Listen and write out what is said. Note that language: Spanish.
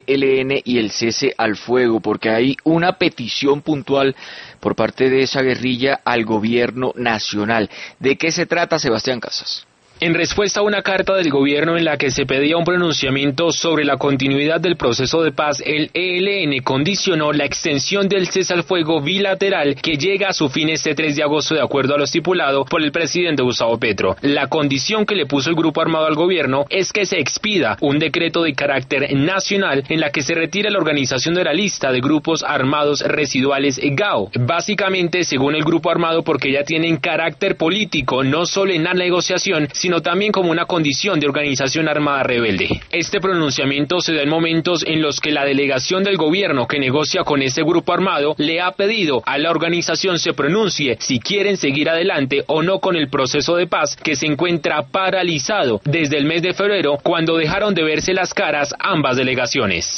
ELN y el cese al fuego, porque hay una petición puntual por parte de esa guerrilla al gobierno nacional. ¿De qué se trata, Sebastián Casas? En respuesta a una carta del gobierno en la que se pedía un pronunciamiento sobre la continuidad del proceso de paz, el ELN condicionó la extensión del cese al fuego bilateral que llega a su fin este 3 de agosto de acuerdo a lo estipulado por el presidente Gustavo Petro. La condición que le puso el grupo armado al gobierno es que se expida un decreto de carácter nacional en la que se retire la organización de la lista de grupos armados residuales GAO. Básicamente, según el grupo armado, porque ya tienen carácter político, no solo en la negociación, sino también como una condición de organización armada rebelde. Este pronunciamiento se da en momentos en los que la delegación del gobierno que negocia con este grupo armado le ha pedido a la organización se pronuncie si quieren seguir adelante o no con el proceso de paz que se encuentra paralizado desde el mes de febrero, cuando dejaron de verse las caras ambas delegaciones.